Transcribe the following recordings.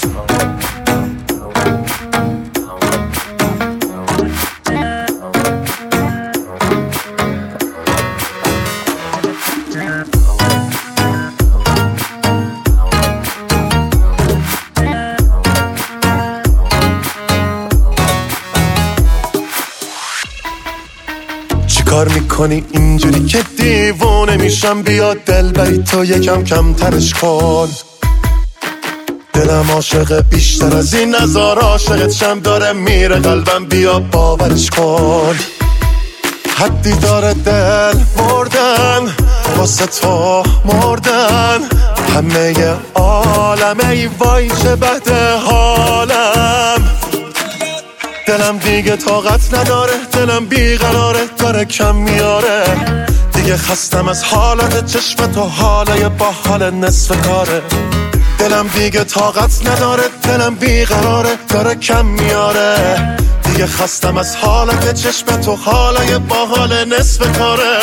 کار میکنی اینجوری که دیوونه میشم، بیا دل بری تو یکم کمترش کن. دلم عاشق بیشتر از این نظار عاشقت شم، داره میره قلبم بیا باورش کن. حدی داره دل مردن واسه تو مردن، همه عالم ای وای چه بده حالم. دلم دیگه طاقت نداره، دلم بیقراره داره کم میاره. دیگه خستم از حالت چشم تو، حاله با حال نصف کاره. دلم دیگه طاقت نداره، دلم بیقراره داره کم میاره. دیگه خستم از حالت چشم تو، حاله با حال نصف کاره.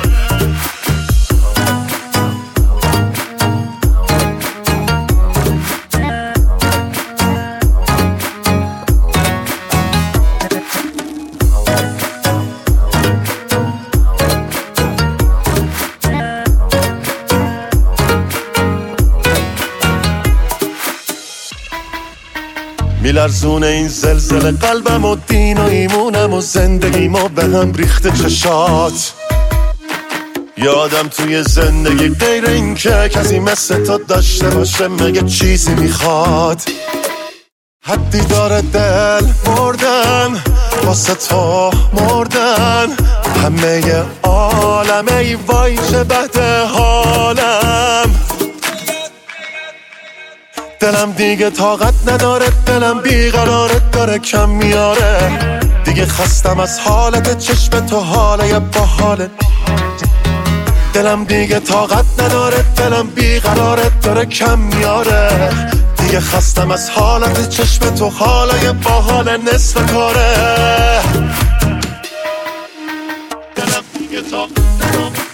میلرزونه این زلزله قلبم و دین و ایمونم و زندگیم و به هم ریخته چشات. یادم توی زندگی غیر این که کسی مثل تو داشته باشه مگه چیزی میخواد. حدی داره دل مردن واسه تو مردن، همه عالم ای وای چه بده حالم. دلم دیگه طاقت نداره، دلم بیقراره داره کم میاره. دیگه خستم از حالت چشم تو، حاله با حالت. دلم دیگه طاقت نداره، دلم بیقراره داره کم میاره. دیگه خستم از حالت چشم تو، حاله با حال نصف کاره. دلم دیگه طاقت نداره.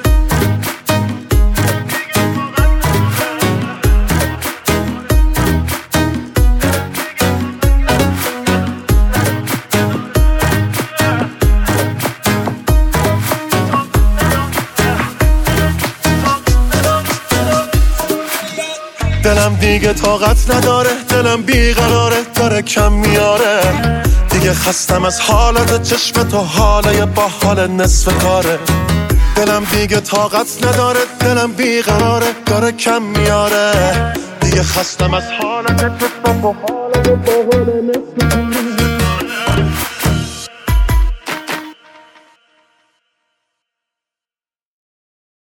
دلم دیگه طاقت نداره، دلم بیقراره داره کم میاره. دیگه خستم از حالت چشم تو، حاله با حال نصف کاره. دلم دیگه طاقت نداره، دلم بیقراره داره کم میاره. دیگه خستم از حالت چشم تو، حاله با حال نصف کاره.